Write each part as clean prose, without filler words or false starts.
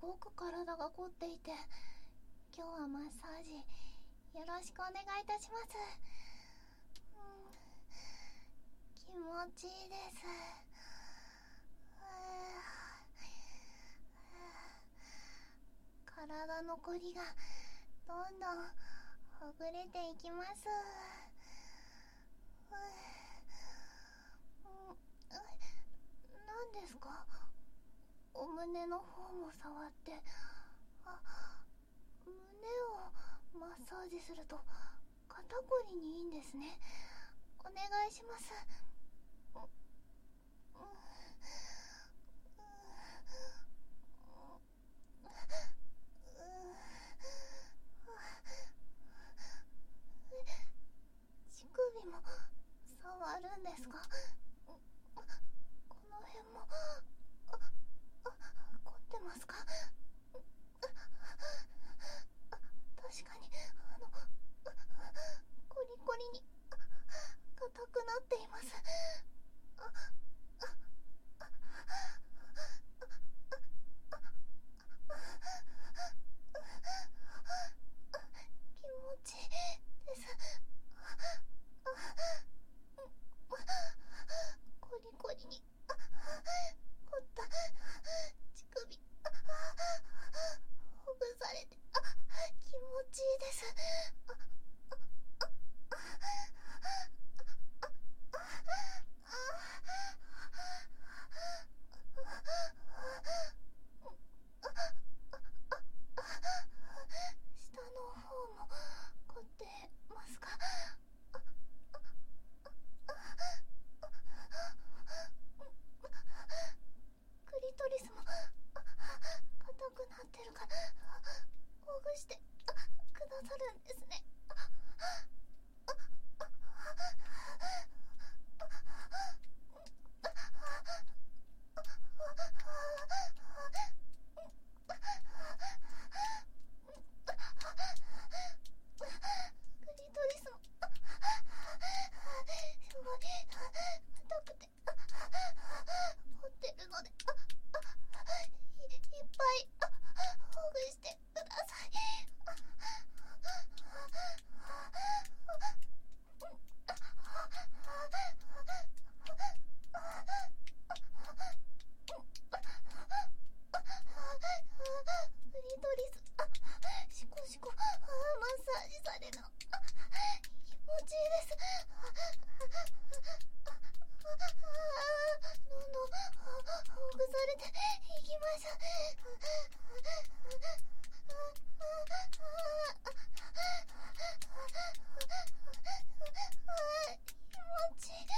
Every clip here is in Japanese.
ごく体が凝っていて、今日はマッサージよろしくお願いいたします。気持ちいいです。体のこりがどんどんほぐれていきます。何ですか？お胸の方も触って、胸をマッサージすると肩こりにいいんですね。お願いします。乳首も触るんですか？この辺も凝ってますか？確かにコリコリに硬くなっています。気持ちいいです。コリコリに凝った乳首ほぐされて気持ちいいです。下の方も凝ってますか？クリトリスも硬くなってるからほぐしてくださるんですね。クリトリスもすごい硬くて凝ってるのでいっぱいほぐしてください。クリトリスシコシコマッサージされるの気持ちいいです。どんどんほぐされていきます。気持ちいい。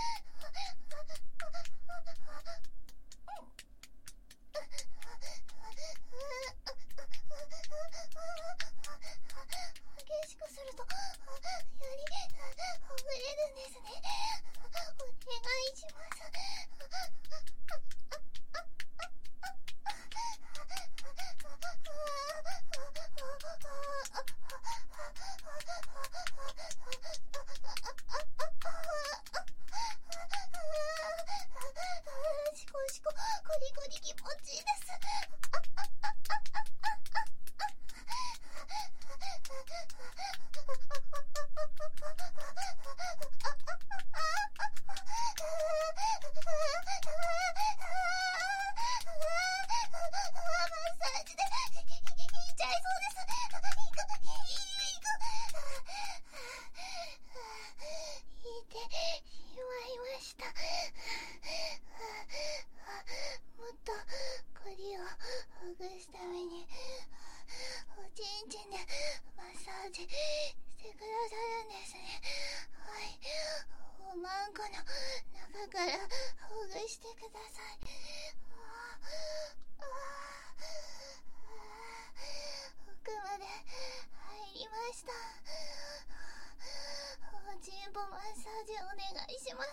激しくするとよりほぐれるんですね。お願いします。シコシココリコリ気持ちいいです。もっとコリをほぐすためにおちんちんでマッサージしてくださるんですね。はい、おまんこの中からほぐしてください。奥まで入りました。おちんぽマッサージお願いします。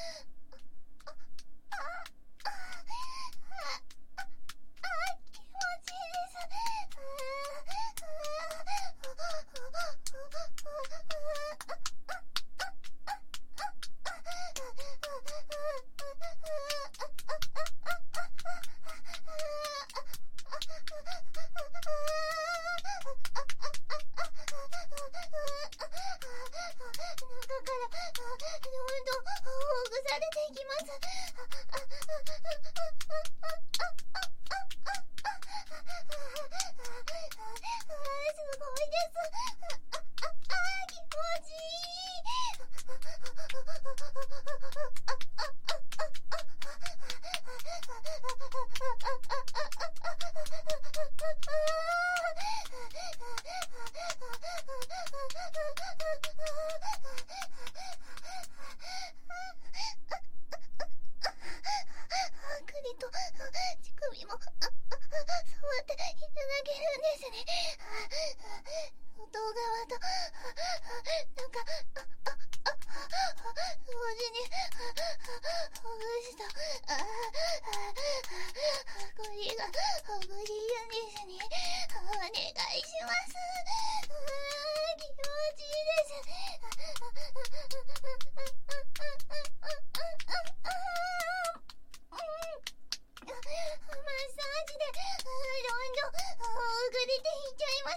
気持ちいいです。 どんほぐされていきます。すごいです。気持ちいい。くりと乳首も触っていただけるんですね。外側となんか同時にほぐすとこれがほぐり湯ですね。お願いします。気持ちいいです。マッサージでどんどんほぐれていっちゃいます。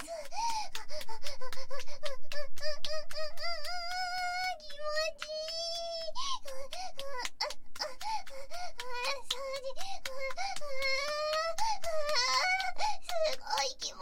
気持ちいい。マッサージすごい気持ちいい。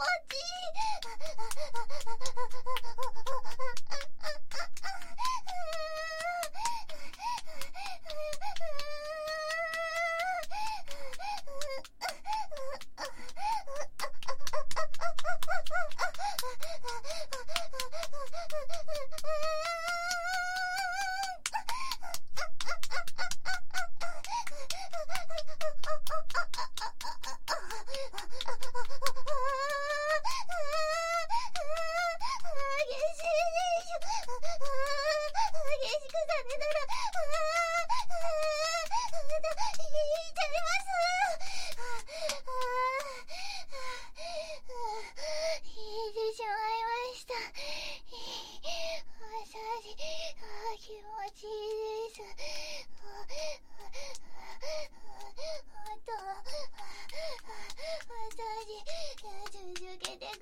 気持ちいいです。あとマッサージ続けてください。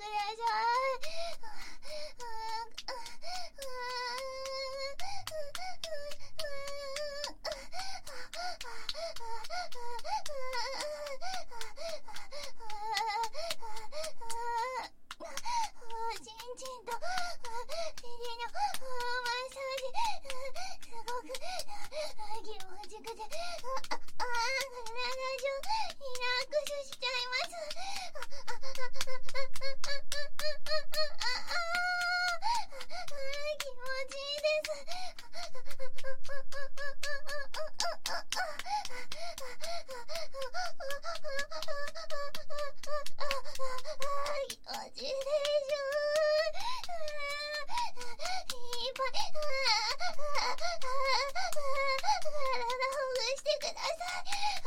ちんちんと尻のマッサージすごく気持ちくて体中リラックスしちゃいます。気持ちいいです。気持ちいいでしょ。いっぱい体ほぐしてください。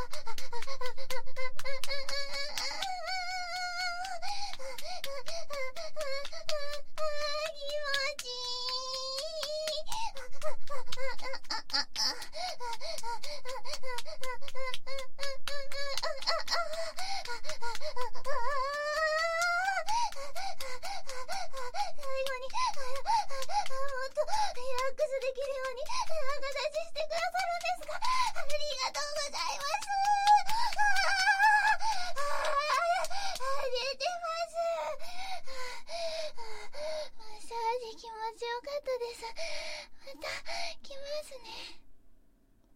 気持ちいい。最後にもっとリラックスできるように形してくださるんですか。ありがとうございます。出てます。マッサージ気持ちよかったです。また来ますね。